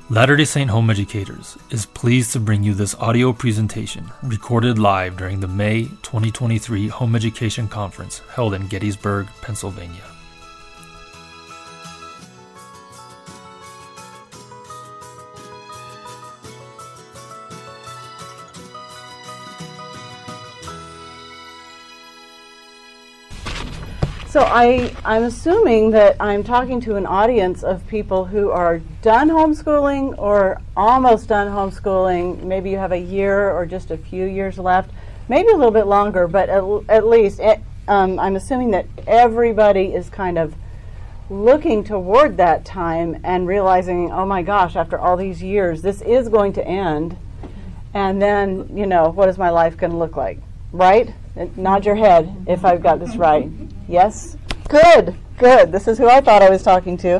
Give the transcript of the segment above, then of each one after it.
Latter-day Saint Home Educators is pleased to bring you this audio presentation recorded live during the May 2023 Home Education Conference held in Gettysburg, Pennsylvania. So I'm assuming that I'm talking to an audience of people who are done homeschooling or almost done homeschooling. Maybe you have a year or just a few years left, maybe a little bit longer, but at least I'm assuming that everybody is kind of looking toward that time and realizing, oh my gosh, after all these years, this is going to end. And then, what is my life going to look like, right? Nod your head if I've got this right. Yes? Good. This is who I thought I was talking to.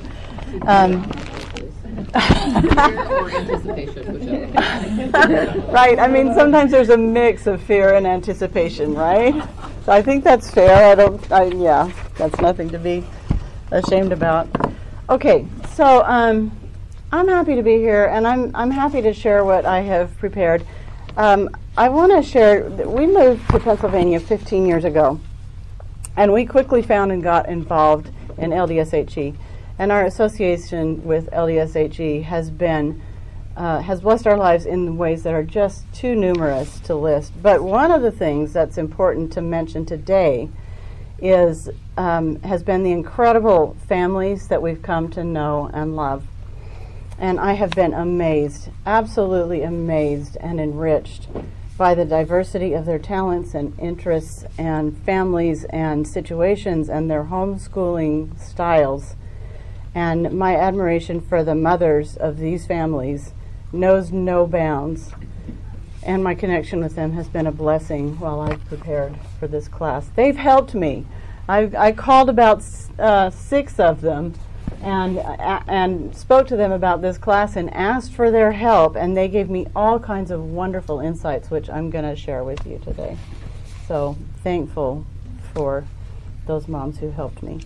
Right. I mean, sometimes there's a mix of fear and anticipation, right? So I think that's fair. That's nothing to be ashamed about. Okay, so I'm happy to be here, and I'm happy to share what I have prepared. I want to share that we moved to Pennsylvania 15 years ago, and we quickly found and got involved in LDSHE. And our association with LDSHE has blessed our lives in ways that are just too numerous to list. But one of the things that's important to mention today has been the incredible families that we've come to know and love. And I have been amazed, absolutely amazed and enriched by the diversity of their talents and interests and families and situations and their homeschooling styles. And my admiration for the mothers of these families knows no bounds. And my connection with them has been a blessing while I've prepared for this class. They've helped me. I called about 6 of them and spoke to them about this class and asked for their help, and they gave me all kinds of wonderful insights, which I'm going to share with you today. So thankful for those moms who helped me.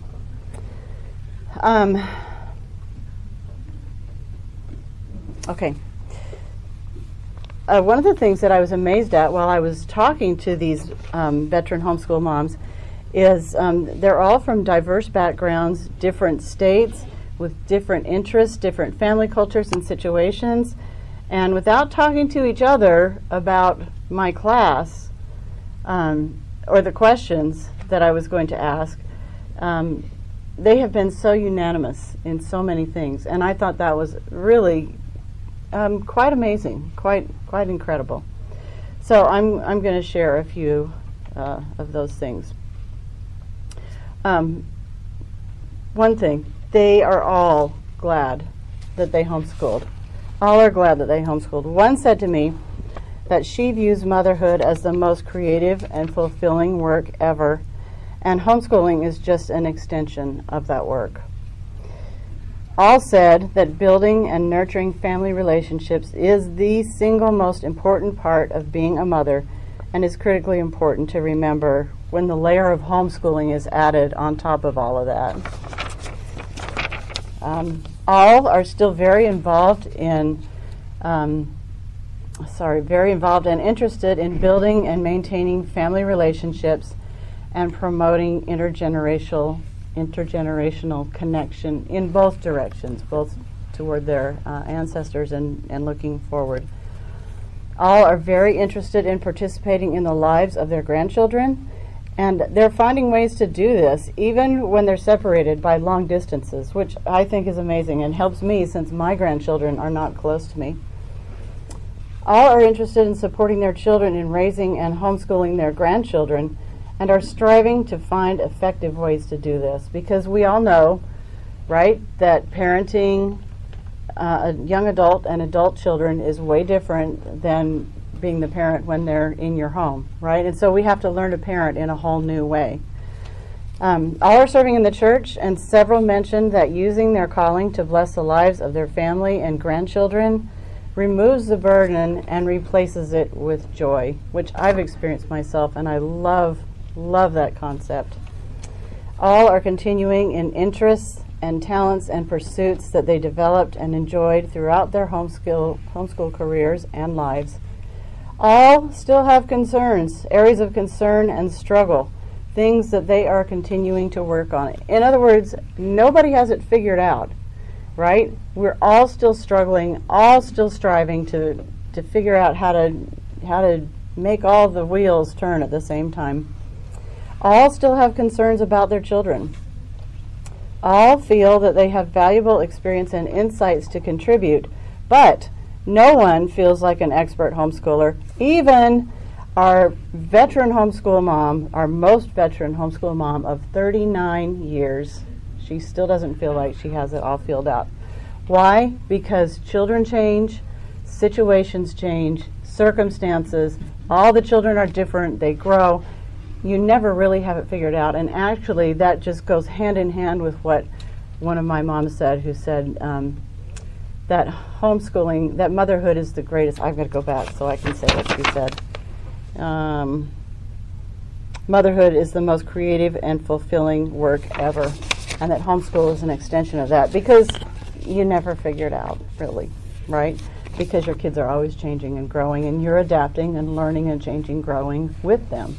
Okay. One of the things that I was amazed at while I was talking to these veteran homeschool moms is they're all from diverse backgrounds, different states, with different interests, different family cultures and situations. And without talking to each other about my class or the questions that I was going to ask, they have been so unanimous in so many things. And I thought that was really quite amazing, quite incredible. So I'm going to share a few of those things. One thing, they are all glad that they homeschooled. All are glad that they homeschooled. One said to me that she views motherhood as the most creative and fulfilling work ever, and homeschooling is just an extension of that work. All said that building and nurturing family relationships is the single most important part of being a mother, and is critically important to remember when the layer of homeschooling is added on top of all of that. All are still very involved and interested in building and maintaining family relationships and promoting intergenerational connection in both directions, both toward their ancestors and looking forward. All are very interested in participating in the lives of their grandchildren, and they're finding ways to do this even when they're separated by long distances, which I think is amazing and helps me since my grandchildren are not close to me. All are interested in supporting their children in raising and homeschooling their grandchildren, and are striving to find effective ways to do this, because we all know, right, that parenting a young adult and adult children is way different than being the parent when they're in your home, right? And so we have to learn to parent in a whole new way. All are serving in the church, and several mentioned that using their calling to bless the lives of their family and grandchildren removes the burden and replaces it with joy, which I've experienced myself, and I love that concept. All are continuing in interests and talents and pursuits that they developed and enjoyed throughout their homeschool careers and lives. All still have concerns, areas of concern and struggle, things that they are continuing to work on. In other words, nobody has it figured out, right? We're all still struggling, all still striving to figure out how to make all the wheels turn at the same time. All still have concerns about their children. All feel that they have valuable experience and insights to contribute, but no one feels like an expert homeschooler. Even our veteran homeschool mom, our most veteran homeschool mom of 39 years, she still doesn't feel like she has it all filled out. Why? Because children change, situations change, circumstances, all the children are different, they grow. You never really have it figured out. And actually, that just goes hand in hand with what one of my moms said, who said that homeschooling, that motherhood is the greatest. I've got to go back so I can say what she said. Motherhood is the most creative and fulfilling work ever. And that homeschool is an extension of that, because you never figure it out, really, right? Because your kids are always changing and growing, and you're adapting and learning and changing, growing with them.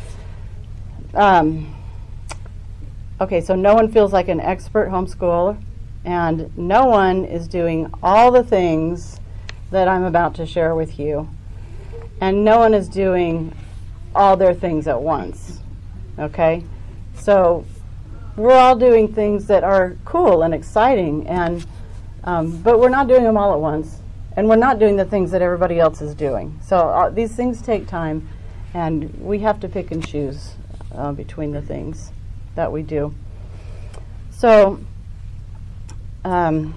Okay, so no one feels like an expert homeschooler, and no one is doing all the things that I'm about to share with you, and no one is doing all their things at once, okay? So we're all doing things that are cool and exciting, and but we're not doing them all at once, and we're not doing the things that everybody else is doing. So these things take time, and we have to pick and choose between the things that we do. So I'm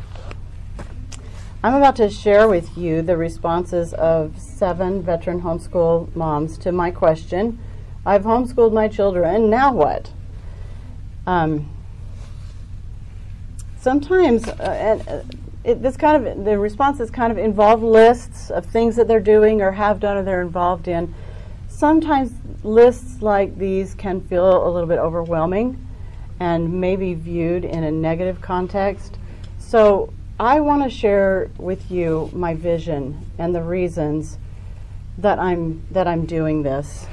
about to share with you the responses of 7 veteran homeschool moms to my question, I've homeschooled my children, now what? Sometimes the responses kind of involve lists of things that they're doing or have done or they're involved in. Sometimes lists like these can feel a little bit overwhelming and maybe viewed in a negative context. So I want to share with you my vision and the reasons that I'm doing this.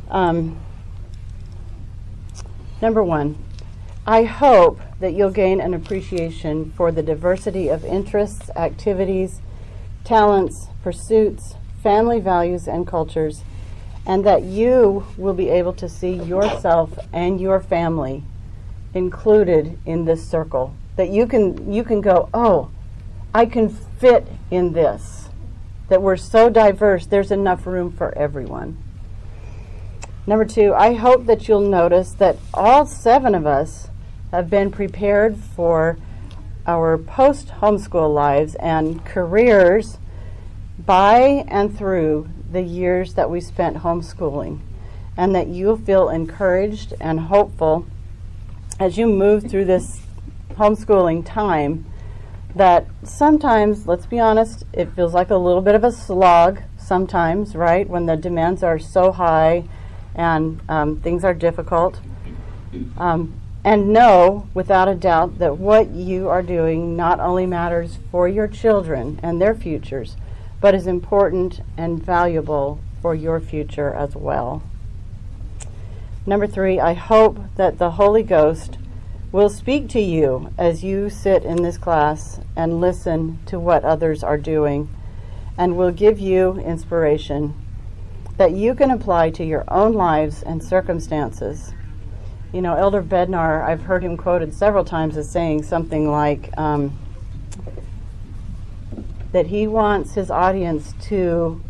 Number one, I hope that you'll gain an appreciation for the diversity of interests, activities, talents, pursuits, family values, and cultures, and that you will be able to see yourself and your family included in this circle. That you can go, oh, I can fit in this. That we're so diverse, there's enough room for everyone. Number two, I hope that you'll notice that all 7 of us have been prepared for our post-homeschool lives and careers by and through the years that we spent homeschooling, and that you'll feel encouraged and hopeful as you move through this homeschooling time, that sometimes, let's be honest, it feels like a little bit of a slog sometimes, right, when the demands are so high and things are difficult. And know without a doubt that what you are doing not only matters for your children and their futures, but is important and valuable for your future as well. Number 3, I hope that the Holy Ghost will speak to you as you sit in this class and listen to what others are doing, and will give you inspiration that you can apply to your own lives and circumstances. You know, Elder Bednar, I've heard him quoted several times as saying something like that he wants his audience to,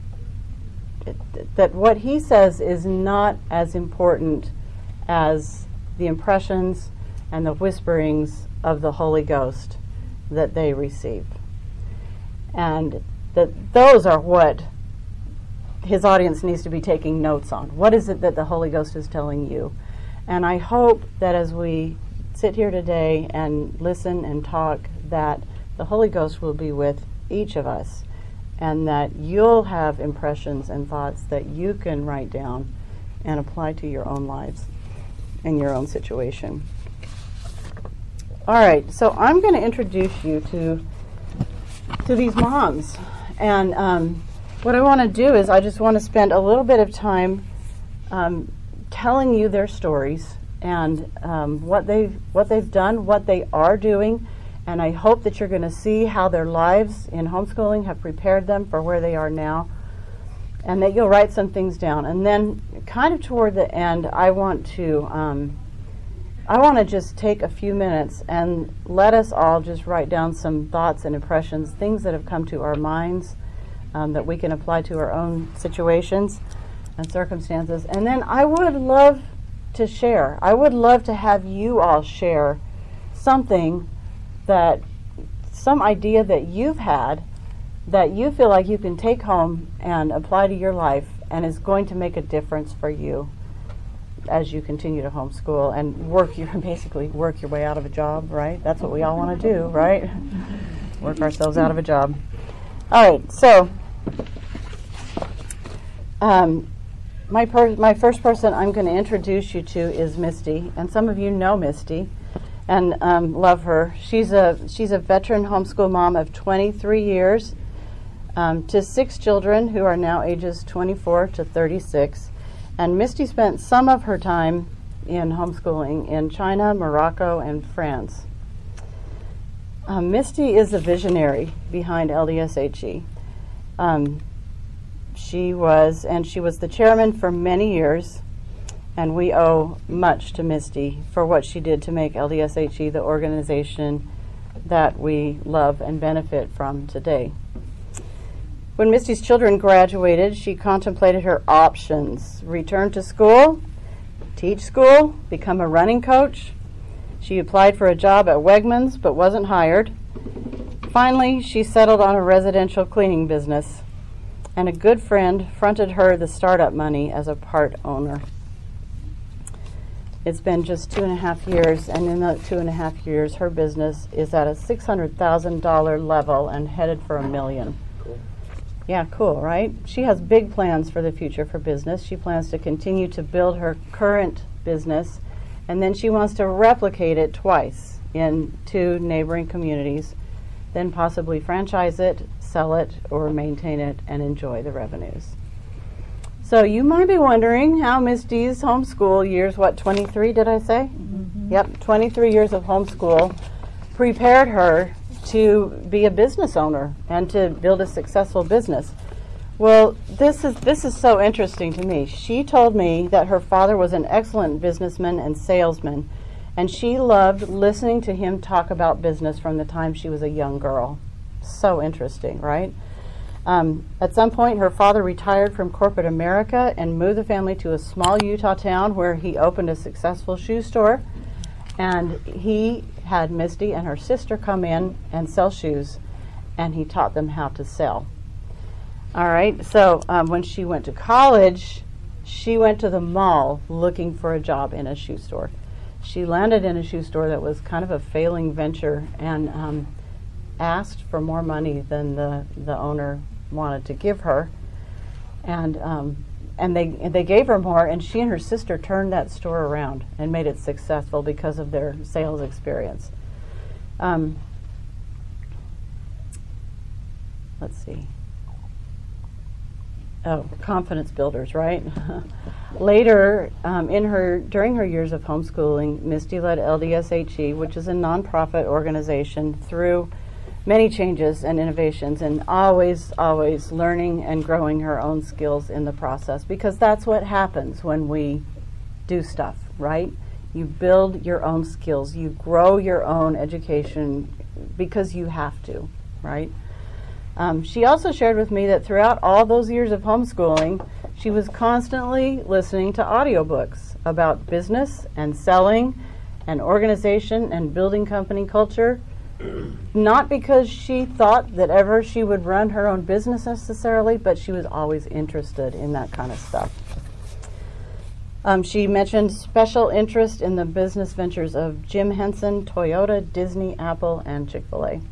that what he says is not as important as the impressions and the whisperings of the Holy Ghost that they receive. And that those are what his audience needs to be taking notes on. What is it that the Holy Ghost is telling you? And I hope that as we sit here today and listen and talk, that the Holy Ghost will be with each of us, and that you'll have impressions and thoughts that you can write down and apply to your own lives and your own situation. All right, so I'm going to introduce you to these moms. And what I want to do is I just want to spend a little bit of time telling you their stories and what they've done, what they are doing, and I hope that you're going to see how their lives in homeschooling have prepared them for where they are now, and that you'll write some things down. And then kind of toward the end, I want to just take a few minutes and let us all just write down some thoughts and impressions, things that have come to our minds that we can apply to our own situations and circumstances. And then I would love to share. I would love to have you all share some idea that you've had that you feel like you can take home and apply to your life and is going to make a difference for you as you continue to homeschool and basically work your way out of a job, right? That's what we all want to do, right? Work ourselves out of a job. All right, so my first person I'm going to introduce you to is Misty, and some of you know Misty and love her. She's a veteran homeschool mom of 23 years to 6 children who are now ages 24 to 36. And Misty spent some of her time in homeschooling in China, Morocco, and France. Misty is the visionary behind LDSHE. She was the chairman for many years, and we owe much to Misty for what she did to make LDSHE the organization that we love and benefit from today. When Misty's children graduated, she contemplated her options: return to school, teach school, become a running coach. She applied for a job at Wegmans but wasn't hired. Finally, she settled on a residential cleaning business, and a good friend fronted her the startup money as a part owner. It's been just 2.5 years, and in the 2.5 years, her business is at a $600,000 level and headed for $1 million. Yeah, cool, right? She has big plans for the future for business. She plans to continue to build her current business, and then she wants to replicate it twice in 2 neighboring communities, then possibly franchise it, sell it, or maintain it and enjoy the revenues. So you might be wondering how Misty's homeschool years, 23 did I say? Mm-hmm. Yep, 23 years of homeschool prepared her to be a business owner and to build a successful business. Well, this is so interesting to me. She told me that her father was an excellent businessman and salesman, and she loved listening to him talk about business from the time she was a young girl. So interesting, right? At some point, her father retired from corporate America and moved the family to a small Utah town where he opened a successful shoe store, and he had Misty and her sister come in and sell shoes, and he taught them how to sell. All right, so when she went to college, she went to the mall looking for a job in a shoe store. She landed in a shoe store that was kind of a failing venture and asked for more money than the owner wanted to give her, and they gave her more, and she and her sister turned that store around and made it successful because of their sales experience. Let's see. Oh, confidence builders, right? Later, during her years of homeschooling, Misty led LDSHE, which is a nonprofit organization, through many changes and innovations, and always learning and growing her own skills in the process, because that's what happens when we do stuff, right? You build your own skills, you grow your own education because you have to, right? She also shared with me that throughout all those years of homeschooling, she was constantly listening to audiobooks about business and selling and organization and building company culture, not because she thought that ever she would run her own business necessarily, but she was always interested in that kind of stuff. She mentioned special interest in the business ventures of Jim Henson, Toyota, Disney, Apple, and Chick-fil-A.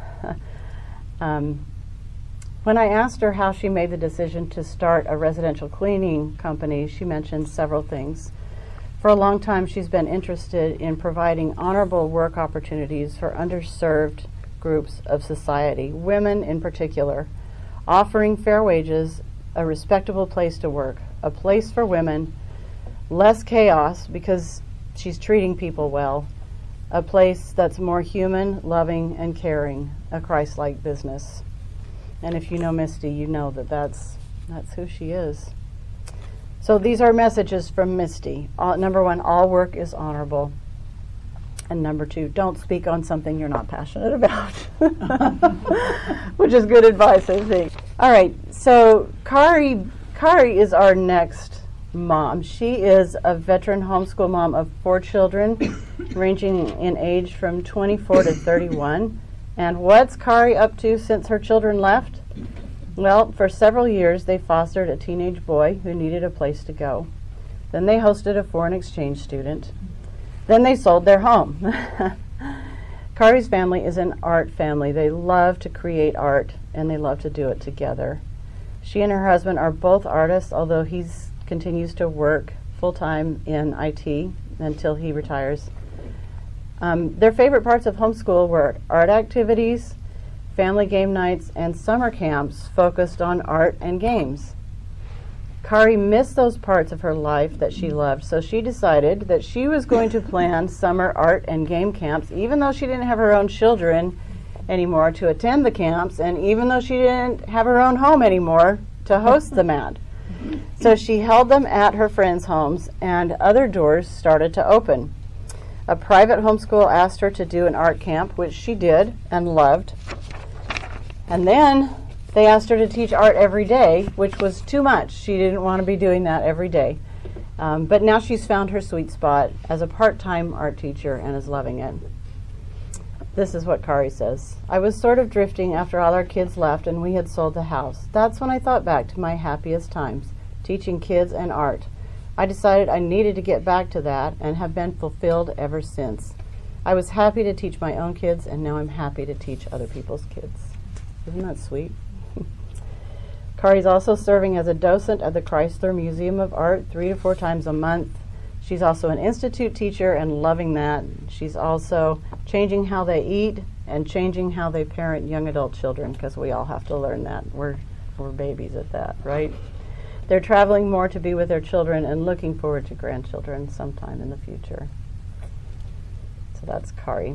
When I asked her how she made the decision to start a residential cleaning company, she mentioned several things. For a long time, she's been interested in providing honorable work opportunities for underserved groups of society, women in particular, offering fair wages, a respectable place to work, a place for women, less chaos because she's treating people well, a place that's more human, loving, and caring, a Christ-like business. And if you know Misty, you know that that's who she is. So these are messages from Misty. Number 1, all work is honorable. And number 2, don't speak on something you're not passionate about. Which is good advice, I think. All right, so Kari is our next mom. She is a veteran homeschool mom of 4 children, ranging in age from 24 to 31. And what's Kari up to since her children left? Well, for several years, they fostered a teenage boy who needed a place to go. Then they hosted a foreign exchange student. Then they sold their home. Kari's family is an art family. They love to create art, and they love to do it together. She and her husband are both artists, although he continues to work full-time in IT until he retires. Their favorite parts of homeschool were art activities, family game nights, and summer camps focused on art and games. Kari missed those parts of her life that she loved, so she decided that she was going to plan summer art and game camps, even though she didn't have her own children anymore to attend the camps, and even though she didn't have her own home anymore to host them at. So she held them at her friends' homes, and other doors started to open. A private homeschool asked her to do an art camp, which she did and loved. And then they asked her to teach art every day, which was too much. She didn't want to be doing that every day. But now she's found her sweet spot as a part-time art teacher and is loving it. This is what Kari says. I was sort of drifting after all our kids left and we had sold the house. That's when I thought back to my happiest times, teaching kids and art. I decided I needed to get back to that and have been fulfilled ever since. I was happy to teach my own kids, and now I'm happy to teach other people's kids. Isn't that sweet? Kari's also serving as a docent at the Chrysler Museum of Art 3 to 4 times a month. She's also an institute teacher and loving that. She's also changing how they eat and changing how they parent young adult children, because we all have to learn that. We're babies at that, right? They're traveling more to be with their children and looking forward to grandchildren sometime in the future. So that's Kari.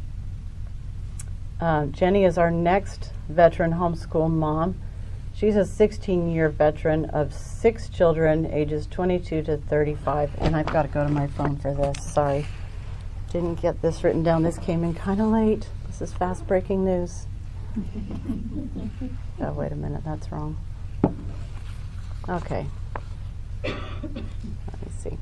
Jenny is our next veteran homeschool mom. She's a 16-year veteran of 6 children, ages 22 to 35. And I've got to go to my phone for this. Sorry. Didn't get this written down. This came in kind of late. This is fast breaking news. Oh, wait a minute. That's wrong. Okay. Let me see.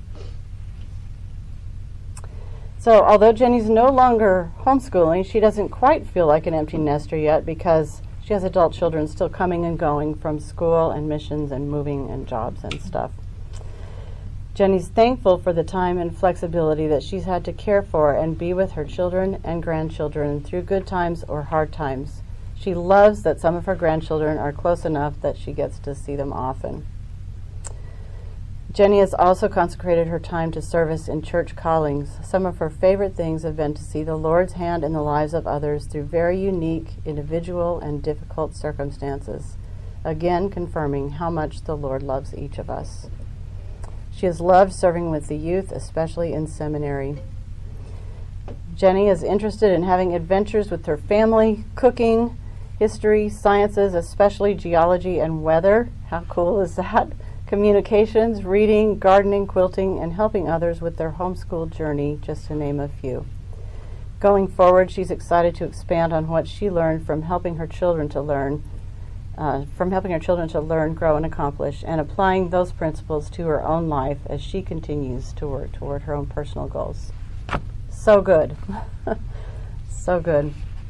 So although Jenny's no longer homeschooling, she doesn't quite feel like an empty nester yet because she has adult children still coming and going from school and missions and moving and jobs and stuff. Jenny's thankful for the time and flexibility that she's had to care for and be with her children and grandchildren through good times or hard times. She loves that some of her grandchildren are close enough that she gets to see them often. Jenny has also consecrated her time to service in church callings. Some of her favorite things have been to see the Lord's hand in the lives of others through very unique, individual, and difficult circumstances, again confirming how much the Lord loves each of us. She has loved serving with the youth, especially in seminary. Jenny is interested in having adventures with her family, cooking, history, sciences, especially geology and weather. How cool is that? Communications, reading, gardening, quilting, and helping others with their homeschool journey, just to name a few. Going forward, she's excited to expand on what she learned from helping her children to learn, grow, and accomplish, and applying those principles to her own life as she continues to work toward her own personal goals. So good. So good.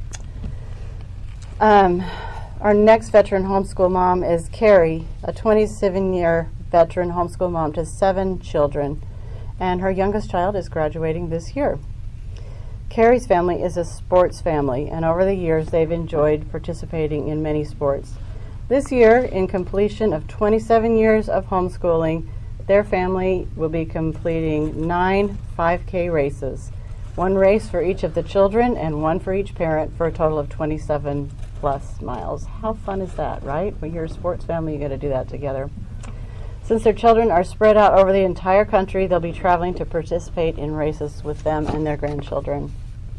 Our next veteran homeschool mom is Carrie, a 27-year veteran homeschool mom to 7 children, and her youngest child is graduating this year. Carrie's family is a sports family, and over the years they've enjoyed participating in many sports. This year, in completion of 27 years of homeschooling, Their family will be completing 9 5K races, 1 race for each of the children and 1 for each parent, for a total of 27 plus miles. How fun is that, right? When you're a sports family, you got to do that together. Since their children are spread out over the entire country, they'll be traveling to participate in races with them and their grandchildren.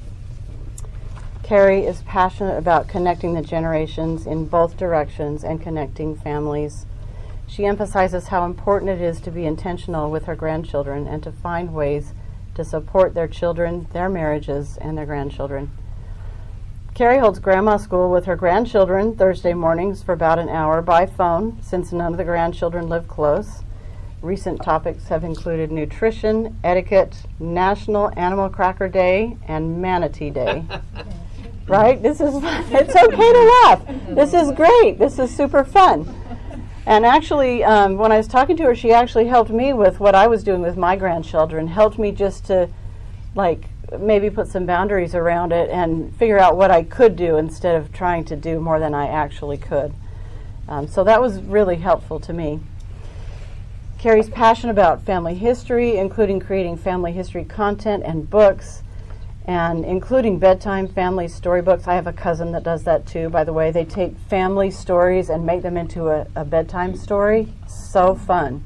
Carrie is passionate about connecting the generations in both directions and connecting families. She emphasizes how important it is to be intentional with her grandchildren and to find ways to support their children, their marriages, and their grandchildren. Carrie holds grandma school with her grandchildren Thursday mornings for about an hour by phone, since none of the grandchildren live close. Recent topics have included nutrition, etiquette, National Animal Cracker Day, and Manatee Day. Right? It's okay to laugh. This is great. This is super fun. And actually, when I was talking to her, she actually helped me with what I was doing with my grandchildren, helped me just to, maybe put some boundaries around it and figure out what I could do instead of trying to do more than I actually could. So that was really helpful to me. Carrie's passionate about family history, including creating family history content and books, and including bedtime family storybooks. I have a cousin that does that too, by the way. They take family stories and make them into a bedtime story. So fun.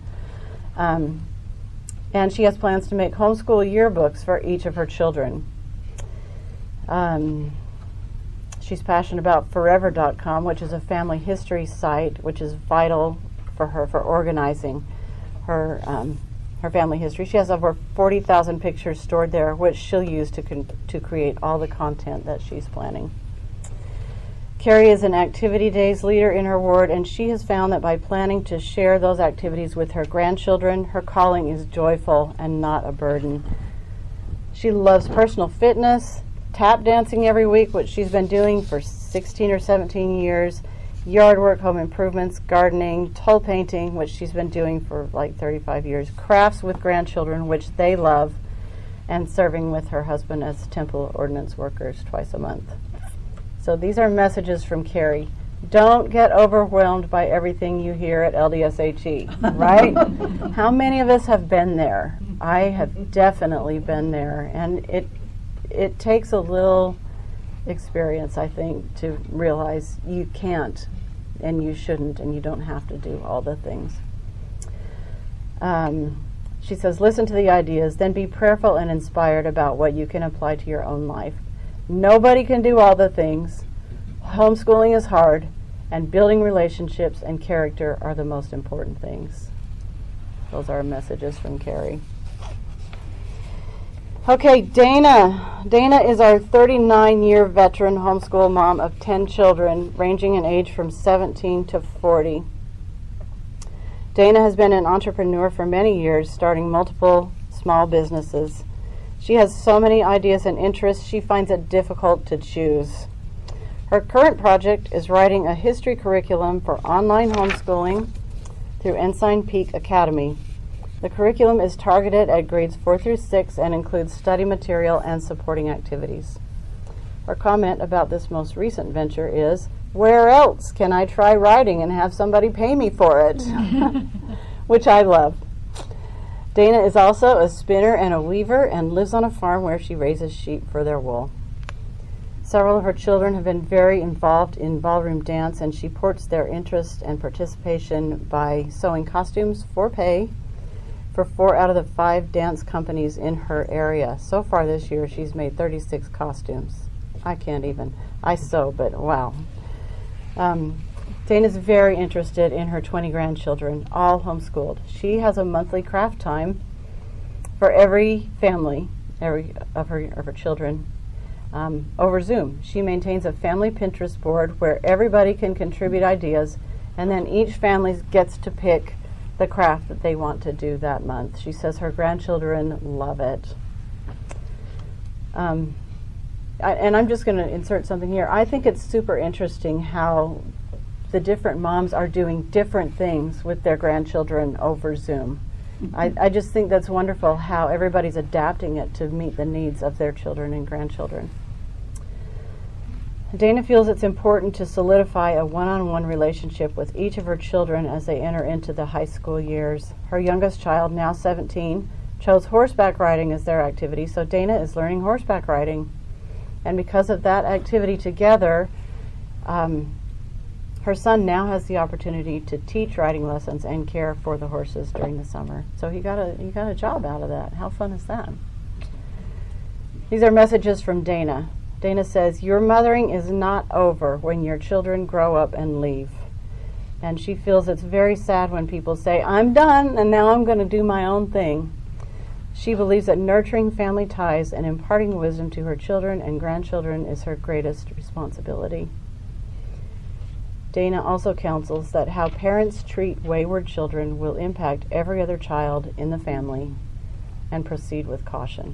And she has plans to make homeschool yearbooks for each of her children. She's passionate about Forever.com, which is a family history site, which is vital for her for organizing her family history. She has over 40,000 pictures stored there, which she'll use to create all the content that she's planning. Carrie is an activity days leader in her ward, and she has found that by planning to share those activities with her grandchildren, her calling is joyful and not a burden. She loves personal fitness, tap dancing every week, which she's been doing for 16 or 17 years, yard work, home improvements, gardening, toll painting, which she's been doing for 35 years, crafts with grandchildren, which they love, and serving with her husband as temple ordinance workers twice a month. So these are messages from Carrie. Don't get overwhelmed by everything you hear at LDSHE, right? How many of us have been there? I have definitely been there, and it takes a little experience, I think, to realize you can't and you shouldn't and you don't have to do all the things. She says, listen to the ideas, then be prayerful and inspired about what you can apply to your own life. Nobody can do all the things. Homeschooling is hard, and building relationships and character are the most important things. Those are messages from Carrie. Okay, Dana. Dana is our 39-year veteran homeschool mom of 10 children, ranging in age from 17 to 40. Dana has been an entrepreneur for many years, starting multiple small businesses. She has so many ideas and interests, she finds it difficult to choose. Her current project is writing a history curriculum for online homeschooling through Ensign Peak Academy. The curriculum is targeted at grades 4 through 6 and includes study material and supporting activities. Her comment about this most recent venture is, where else can I try writing and have somebody pay me for it? Which I love. Dana is also a spinner and a weaver and lives on a farm where she raises sheep for their wool. Several of her children have been very involved in ballroom dance, and she supports their interest and participation by sewing costumes for pay for 4 out of the 5 dance companies in her area. So far this year, she's made 36 costumes. I can't even. I sew, but wow. Dana's very interested in her 20 grandchildren, all homeschooled. She has a monthly craft time for every family, every of her children, over Zoom. She maintains a family Pinterest board where everybody can contribute ideas, and then each family gets to pick the craft that they want to do that month. She says her grandchildren love it. And I'm just going to insert something here. I think it's super interesting how the different moms are doing different things with their grandchildren over Zoom. I just think that's wonderful how everybody's adapting it to meet the needs of their children and grandchildren. Dana feels it's important to solidify a one-on-one relationship with each of her children as they enter into the high school years. Her youngest child, now 17, chose horseback riding as their activity, so Dana is learning horseback riding. And because of that activity together, her son now has the opportunity to teach riding lessons and care for the horses during the summer. So he got a job out of that. How fun is that? These are messages from Dana. Dana says, "Your mothering is not over when your children grow up and leave." And she feels it's very sad when people say, "I'm done and now I'm going to do my own thing." She believes that nurturing family ties and imparting wisdom to her children and grandchildren is her greatest responsibility. Dana also counsels that how parents treat wayward children will impact every other child in the family, and proceed with caution.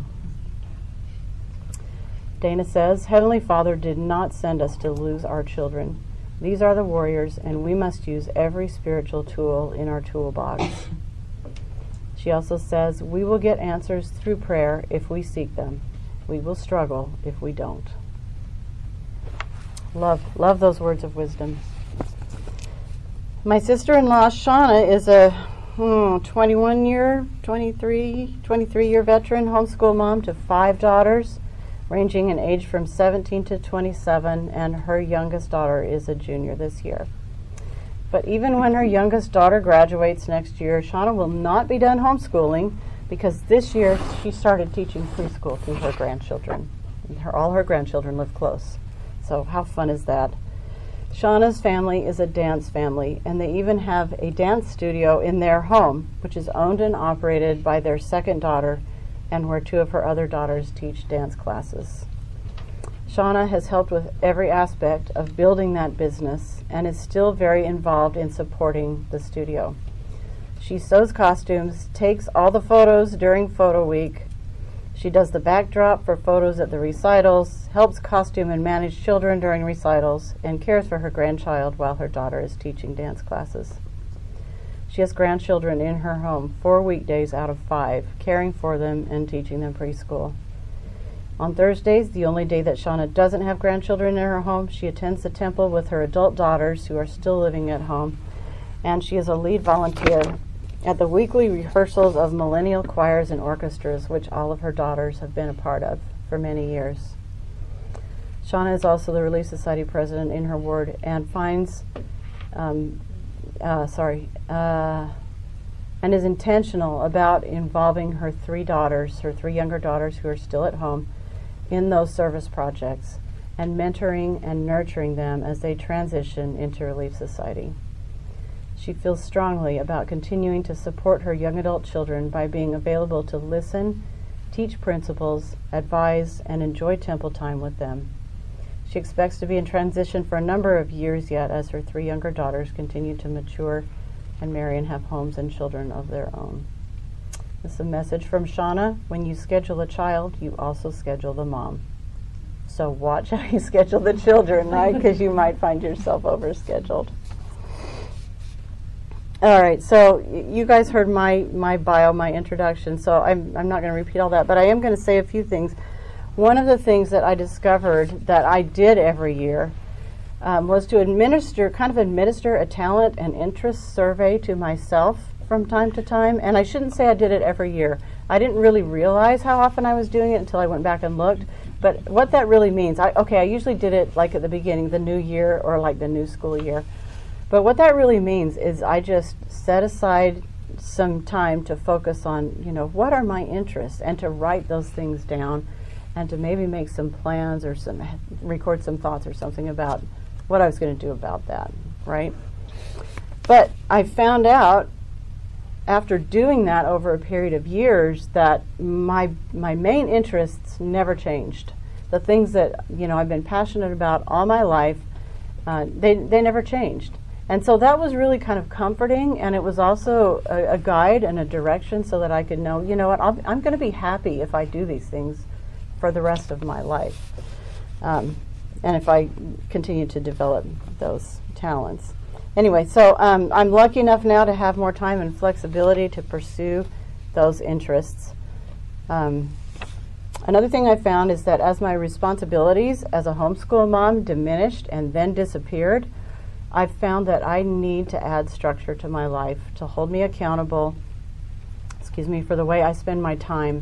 Dana says, "Heavenly Father did not send us to lose our children. These are the warriors, and we must use every spiritual tool in our toolbox." She also says, "We will get answers through prayer if we seek them. We will struggle if we don't." Love those words of wisdom. My sister-in-law, Shauna, is a 23-year veteran homeschool mom to 5 daughters, ranging in age from 17 to 27, and her youngest daughter is a junior this year. But even when her youngest daughter graduates next year, Shauna will not be done homeschooling, because this year she started teaching preschool to her grandchildren. All her grandchildren live close. So how fun is that? Shauna's family is a dance family, and they even have a dance studio in their home, which is owned and operated by their second daughter, and where 2 of her other daughters teach dance classes. Shauna has helped with every aspect of building that business and is still very involved in supporting the studio. She sews costumes, takes all the photos during photo week. She does the backdrop for photos at the recitals, helps costume and manage children during recitals, and cares for her grandchild while her daughter is teaching dance classes. She has grandchildren in her home 4 weekdays out of 5, caring for them and teaching them preschool. On Thursdays, the only day that Shauna doesn't have grandchildren in her home, she attends the temple with her adult daughters who are still living at home, and she is a lead volunteer at the weekly rehearsals of millennial choirs and orchestras, which all of her daughters have been a part of for many years. Shauna is also the Relief Society president in her ward, and and is intentional about involving her 3 daughters, her 3 younger daughters who are still at home, in those service projects, and mentoring and nurturing them as they transition into Relief Society. She feels strongly about continuing to support her young adult children by being available to listen, teach principles, advise, and enjoy temple time with them. She expects to be in transition for a number of years yet as her 3 younger daughters continue to mature and marry and have homes and children of their own. This is a message from Shauna. When you schedule a child, you also schedule the mom. So watch how you schedule the children, right? Because you might find yourself overscheduled. All right, so you guys heard my bio, my introduction, so I'm not going to repeat all that, but I am going to say a few things. One of the things that I discovered that I did every year was to administer a talent and interest survey to myself from time to time. And I shouldn't say I did it every year. I didn't really realize how often I was doing it until I went back and looked. But what that really means, I usually did it like at the beginning, the new year, or like the new school year. But what that really means is I just set aside some time to focus on, what are my interests, and to write those things down, and to maybe make some plans or record some thoughts or something about what I was going to do about that, right? But I found out after doing that over a period of years that my main interests never changed. The things that I've been passionate about all my life, they never changed. And so that was really kind of comforting, and it was also a guide and a direction so that I could know, I'm going to be happy if I do these things for the rest of my life, and if I continue to develop those talents. Anyway, so I'm lucky enough now to have more time and flexibility to pursue those interests. Another thing I found is that as my responsibilities as a homeschool mom diminished and then disappeared, I've found that I need to add structure to my life to hold me accountable, for the way I spend my time.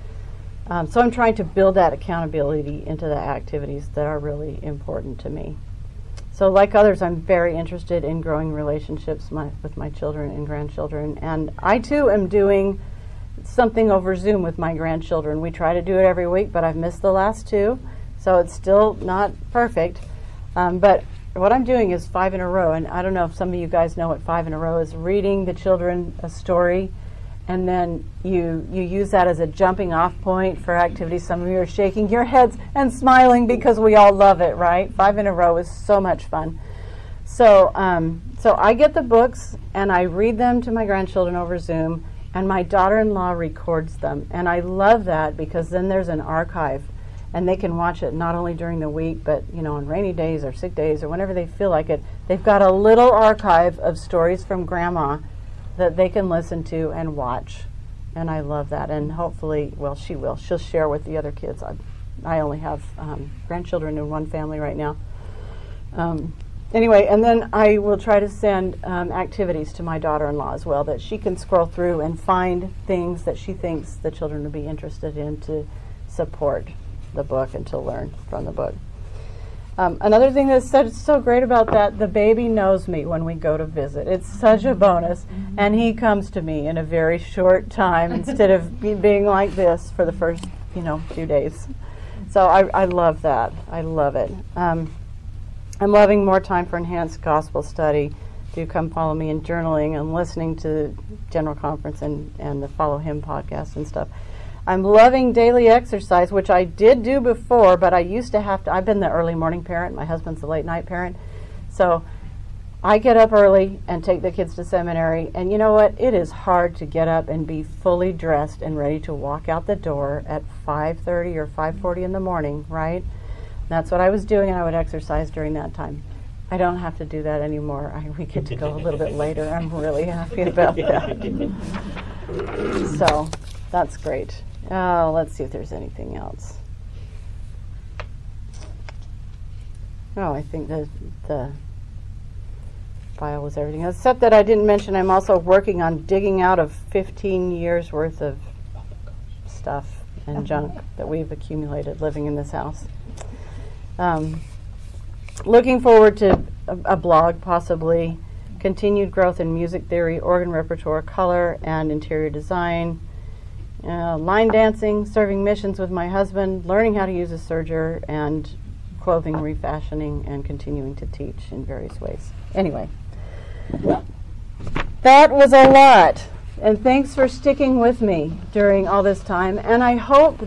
So I'm trying to build that accountability into the activities that are really important to me. So like others, I'm very interested in growing relationships with my children and grandchildren. And I too am doing something over Zoom with my grandchildren. We try to do it every week, but I've missed the last two, so it's still not perfect. But what I'm doing is 5 in a row, and I don't know if some of you guys know what 5 in a row is. Reading the children a story, and then you use that as a jumping off point for activities. Some of you are shaking your heads and smiling because we all love it, right? 5 in a row is so much fun. So I get the books and I read them to my grandchildren over Zoom, and my daughter-in-law records them. And I love that because then there's an archive, and they can watch it not only during the week, but on rainy days or sick days or whenever they feel like it. They've got a little archive of stories from Grandma that they can listen to and watch. And I love that. And hopefully, she'll share with the other kids. I only have grandchildren in one family right now. Anyway, and then I will try to send activities to my daughter-in-law as well, that she can scroll through and find things that she thinks the children would be interested in to support the book and to learn from the book. Another thing that's so great about that, the baby knows me when we go to visit. It's such a bonus. And he comes to me in a very short time instead of being like this for the first, few days. So I love that. I love it. I'm loving more time for enhanced gospel study. Do come follow me in journaling and listening to General Conference and the Follow Him podcast and stuff. I'm loving daily exercise, which I did do before, but I used to have to. I've been the early morning parent. My husband's the late night parent. So I get up early and take the kids to seminary. And you know what? It is hard to get up and be fully dressed and ready to walk out the door at 5:30 or 5:40 in the morning, right? That's what I was doing, and I would exercise during that time. I don't have to do that anymore. We get to go a little bit later. I'm really happy about that. So that's great. Let's see if there's anything else. Oh, I think the file was everything, except that I didn't mention I'm also working on digging out of 15 years worth of stuff and junk that we've accumulated living in this house. Looking forward to a blog, possibly, continued growth in music theory, organ repertoire, color, and interior design, line dancing, serving missions with my husband, learning how to use a serger, and clothing refashioning, and continuing to teach in various ways. Anyway, that was a lot, and thanks for sticking with me during all this time, and I hope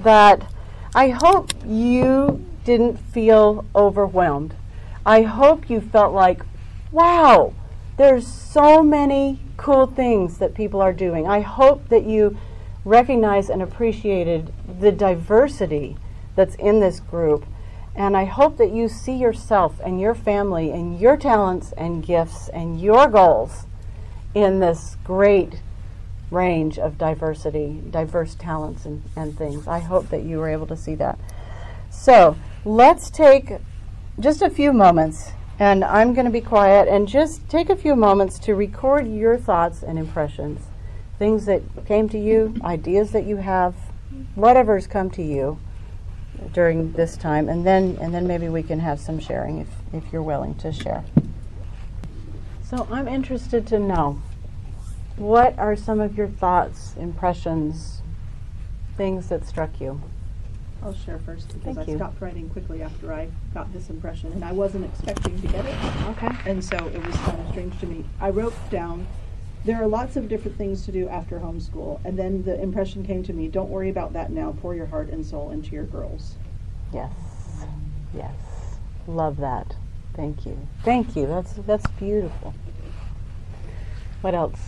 you didn't feel overwhelmed. I hope you felt like, wow, there's so many cool things that people are doing. I hope that you recognize and appreciated the diversity that's in this group, and I hope that you see yourself and your family and your talents and gifts and your goals in this great range of diversity, diverse talents and things. I hope that you were able to see that. So let's take just a few moments, and I'm going to be quiet, and just take a few moments to record your thoughts and impressions, things that came to you, ideas that you have, whatever's come to you during this time, and then maybe we can have some sharing if you're willing to share. So I'm interested to know, what are some of your thoughts, impressions, things that struck you? I'll share first because Thank I you. stopped writing quickly after I got this impression, and I wasn't expecting to get it. Okay. And so it was kind of strange to me. I wrote down, there are lots of different things to do after homeschool, and then the impression came to me, don't worry about that now, pour your heart and soul into your girls. Yes. Yes. Love that. Thank you. Thank you. That's beautiful. What else?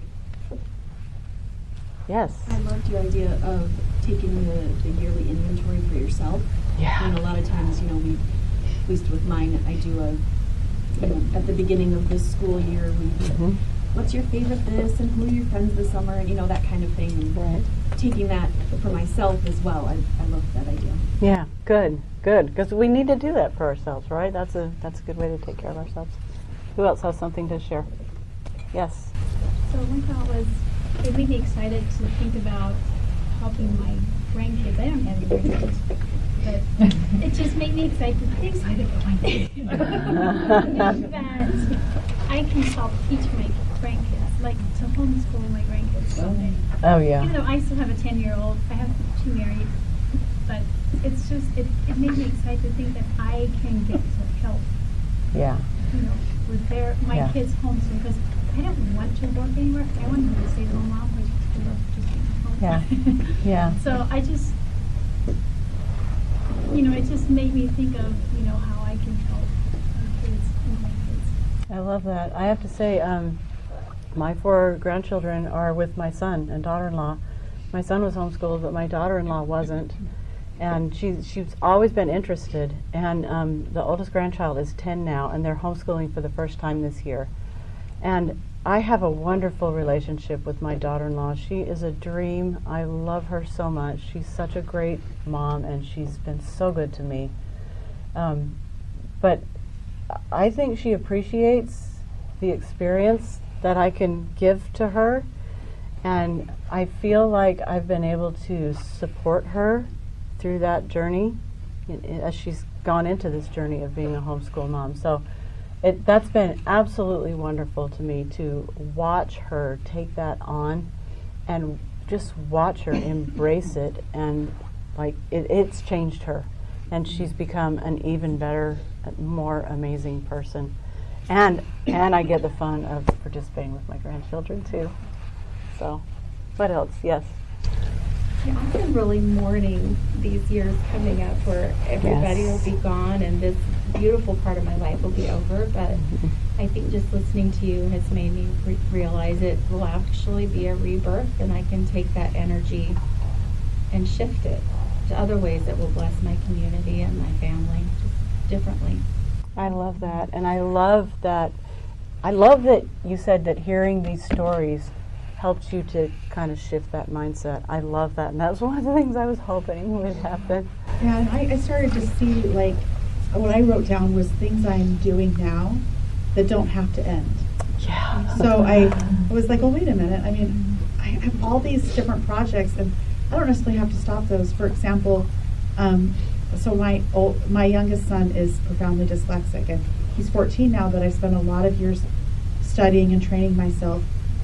Yes. I loved your idea of taking the yearly inventory for yourself. Yeah. And a lot of times, we, at least with mine, I do at the beginning of this school year, what's your favorite this, and who are your friends this summer, and that kind of thing. Right. taking that for myself as well. I love that idea. Yeah, good, because we need to do that for ourselves, right? That's a good way to take care of ourselves. Who else has something to share? Yes. So one thought was, it made me excited to think about helping my grandkids. I don't have any grandkids, but it just made me excited for my kids. That I can help teach my grandkids, like to homeschool my grandkids someday. Oh yeah. Even though I still have a 10-year-old, I have 2 married, but it's just, it made me excited to think that I can get to help, Yeah. With my Yeah. kids homeschool, because I don't want to work anywhere. I want them to stay home mom, which I love just being home. Yeah. Yeah. So I just, it just made me think of, how I can help my kids and my kids. I love that. I have to say, my 4 grandchildren are with my son and daughter-in-law. My son was homeschooled, but my daughter-in-law wasn't. And she's always been interested. And the oldest grandchild is 10 now, and they're homeschooling for the first time this year. And I have a wonderful relationship with my daughter-in-law. She is a dream. I love her so much. She's such a great mom, and she's been so good to me. But I think she appreciates the experience that I can give to her, and I feel like I've been able to support her through that journey as she's gone into this journey of being a homeschool mom. So that's been absolutely wonderful to me to watch her take that on and just watch her embrace it, and it's changed her, and she's become an even better, more amazing person. And I get the fun of participating with my grandchildren too. So, what else? Yes. Yeah, I've been really mourning these years coming up where everybody Yes. will be gone and this beautiful part of my life will be over. But I think just listening to you has made me realize it will actually be a rebirth, and I can take that energy and shift it to other ways that will bless my community and my family just differently. I love that, and I love that you said that hearing these stories helps you to kind of shift that mindset. I love that, and that was one of the things I was hoping would happen. Yeah, and I started to see, what I wrote down was things I'm doing now that don't have to end. Yeah. So I was like, well, wait a minute. I mean, I have all these different projects, and I don't necessarily have to stop those. For example, so my youngest son is profoundly dyslexic, and he's 14 now, but I spent a lot of years studying and training myself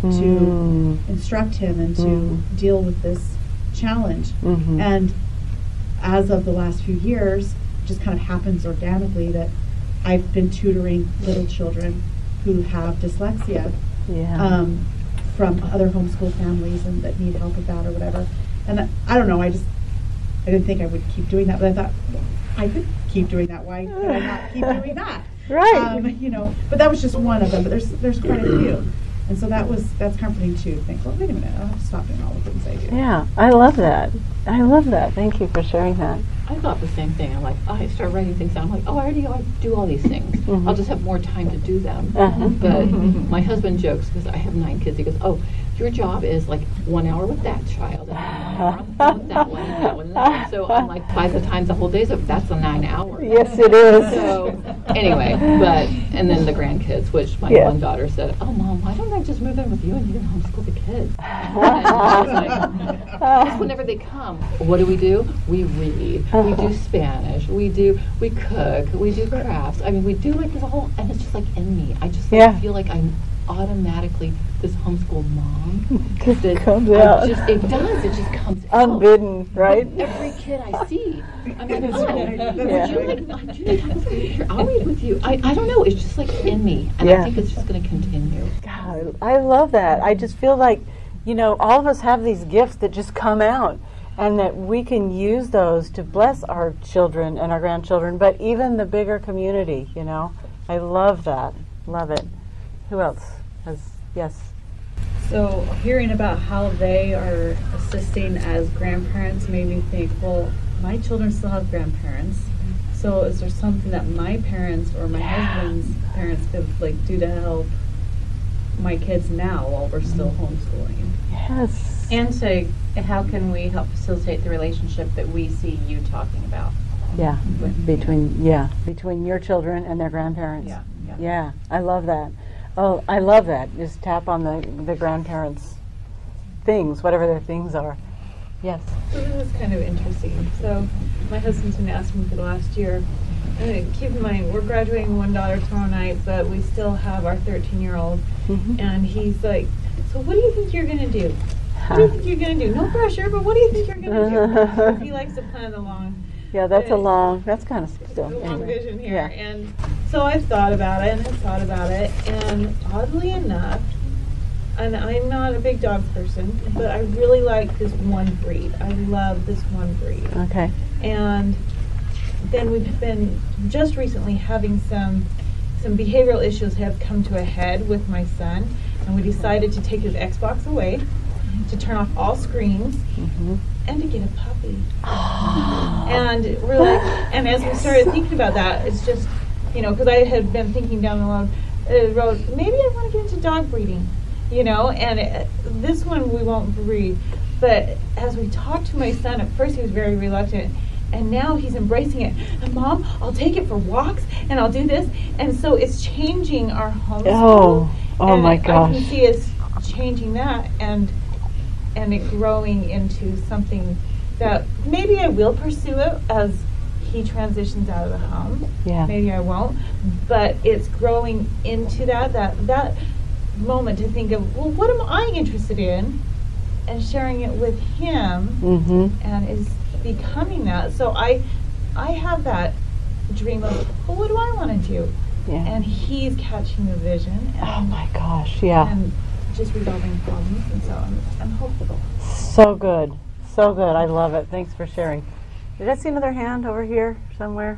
to instruct him and to deal with this challenge. Mm-hmm. And as of the last few years, it just kind of happens organically that I've been tutoring little children who have dyslexia Yeah. from other homeschool families and that need help with that or whatever. And I don't know, I didn't think I would keep doing that, but I thought, well, I could keep doing that. Why could I not keep doing that? Right. But that was just one of them. But there's quite a few, and so that's comforting too. Think, well, wait a minute, I'll have to stop doing all the things I do. Yeah, I love that. Thank you for sharing that. I thought the same thing. I'm like, I start writing things down. I'm like, I already do all these things. Mhm. I'll just have more time to do them. Uh-huh. But my husband jokes, because I have 9 kids, he goes, oh, your job is like 1 hour with that child, and 1 hour on the phone with that one, and that one, and that one. So I'm like, by the time the whole day's up, that's a 9 hours. Yes, it is. So anyway, and then the grandkids, which my Yeah. one daughter said, oh, Mom, why don't I just move in with you and you can homeschool the kids? And I was like, just whenever they come, what do? We read, we do Spanish, we cook, we do crafts. I mean, we do like this whole, and it's just like in me. I just Yeah. feel like I'm automatically this homeschool mom. Just that comes I out. It just comes out. Unbidden, right? Every kid I see, I'm like, That's oh, right. That's would Yeah. you like, here, I'll read with you. I don't know, it's just like in me, and Yeah. I think it's just going to continue. God, I love that. I just feel like, all of us have these gifts that just come out, and that we can use those to bless our children and our grandchildren, but even the bigger community, I love that. Love it. Who else has, yes? So hearing about how they are assisting as grandparents made me think, well, my children still have grandparents. So is there something that my parents or my husband's parents could do to help my kids now while we're still homeschooling? Yes. And to how can we help facilitate the relationship that we see you talking about? Yeah, between your children and their grandparents. Yeah, I love that. Oh, I love that. Just tap on the grandparents' things, whatever their things are. Yes. So this is kind of interesting. So my husband's been asking me for the last year. Keep in mind, we're graduating one daughter tomorrow night, but we still have our 13-year-old. Mm-hmm. And he's like, so what do you think you're going to do? What do you think you're going to do? No pressure, but what do you think you're going to do? He likes to plan the long. Yeah, that's kind of still. Long Anyway. vision here. Yeah. And so I've thought about it, and oddly enough, and I'm not a big dog person, but I really like this one breed. I love this one breed. Okay. And then we've been just recently having some behavioral issues have come to a head with my son, and we decided to take his Xbox away, to turn off all screens, and to get a puppy. And we're like, and as we started thinking about that, it's just, because I had been thinking down the road, maybe I want to get into dog breeding, and this one we won't breed. But as we talked to my son, at first he was very reluctant, and now he's embracing it. And Mom, I'll take it for walks, and I'll do this. And so it's changing our homeschool. Oh my gosh. I can see us changing that and it growing into something that maybe I will pursue it as he transitions out of the home. Yeah. Maybe I won't. But it's growing into that moment to think of, well, what am I interested in? And sharing it with him, and is becoming that. So I have that dream of, well, what do I want to do? Yeah. And he's catching the vision. And, Oh my gosh, yeah. And just resolving problems, and so I'm hopeful. So good. So good. I love it. Thanks for sharing. Did I see another hand over here somewhere?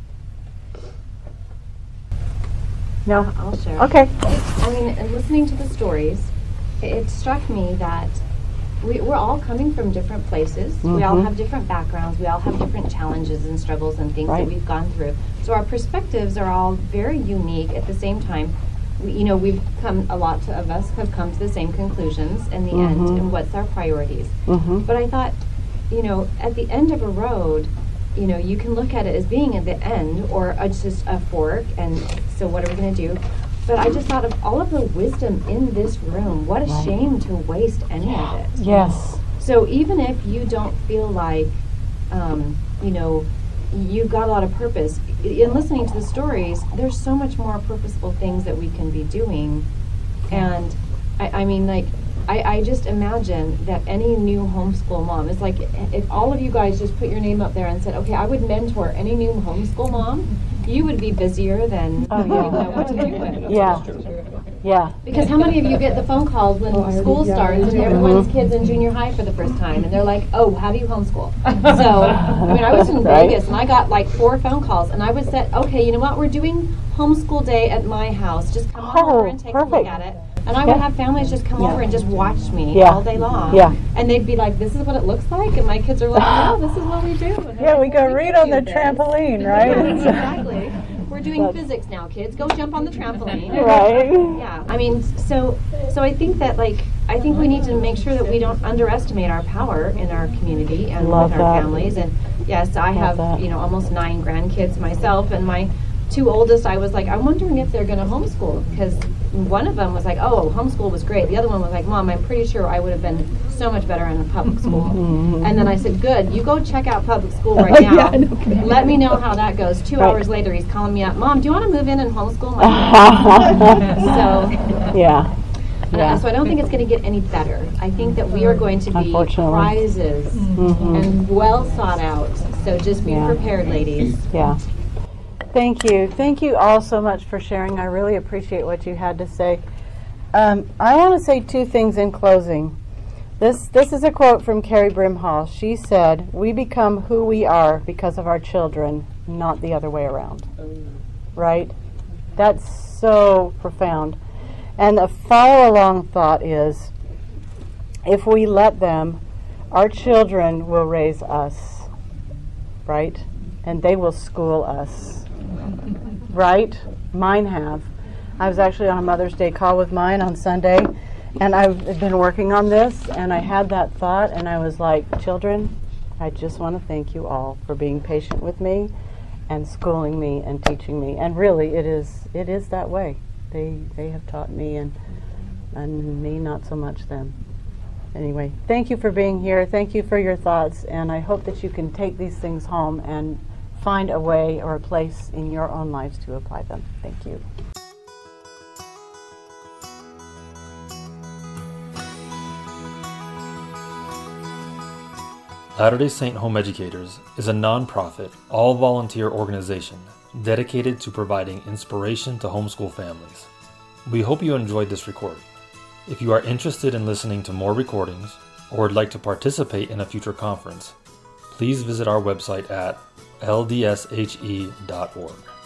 No? I'll share. Okay. I mean, listening to the stories, it struck me that we're all coming from different places. We all have different backgrounds. We all have different challenges and struggles and things that we've gone through. So our perspectives are all very unique. At the same time, a lot of us have come to the same conclusions in the end, and what's our priorities. But I thought, at the end of a road, you can look at it as being at the end, or just a fork, and so what are we going to do? But I just thought of all of the wisdom in this room. What a shame to waste any of it. Yes. So even if you don't feel like, you've got a lot of purpose, in listening to the stories, there's so much more purposeful things that we can be doing. And I just imagine that any new homeschool mom, it's like if all of you guys just put your name up there and said, okay, I would mentor any new homeschool mom, you would be busier than you know what to do with. Yeah. Yeah. Because how many of you get the phone calls when school starts and everyone's kids in junior high for the first time, and they're like, oh, how do you homeschool? So, I was in Vegas, and I got like 4 phone calls, and I would say, okay, you know what, we're doing homeschool day at my house. Just come on over and take a look at it. And I would have families just come over and just watch me all day long. Yeah. And they'd be like, this is what it looks like? And my kids are like, no, this is what we do. And Yeah, we go we read can on the do this. trampoline, right? Exactly. We're doing physics now, kids. Go jump on the trampoline. Right. Yeah. I mean, so I think that, I think we need to make sure that we don't underestimate our power in our community and Love with our that. families. And yes, I have, that. almost 9 grandkids myself, and my 2 oldest, I was like, I'm wondering if they're going to homeschool, because one of them was like, oh, homeschool was great. The other one was like, Mom, I'm pretty sure I would have been so much better in a public school. And then I said, good, you go check out public school right now. Let me know how that goes. 2 hours later, he's calling me up, Mom, do you want to move in and homeschool my kids? So, Yeah. so I don't think it's going to get any better. I think that we are going to be Unfortunately. prizes and well thought out. So just be prepared, ladies. Yeah. Thank you. Thank you all so much for sharing. I really appreciate what you had to say. I want to say 2 things in closing. This is a quote from Carrie Brimhall. She said, we become who we are because of our children, not the other way around. Right? That's so profound. And the follow-along thought is, if we let them, our children will raise us, right? And they will school us, right? Mine have. I was actually on a Mother's Day call with mine on Sunday, And I've been working on this, and I had that thought, and I was like, children, I just want to thank you all for being patient with me and schooling me and teaching me. And really, it is that way. They have taught me, and me not so much them. Anyway, thank you for being here. Thank you for your thoughts, and I hope that you can take these things home and find a way or a place in your own lives to apply them. Thank you. Latter-day Saint Home Educators is a nonprofit, all-volunteer organization dedicated to providing inspiration to homeschool families. We hope you enjoyed this recording. If you are interested in listening to more recordings or would like to participate in a future conference, please visit our website at ldshe.org.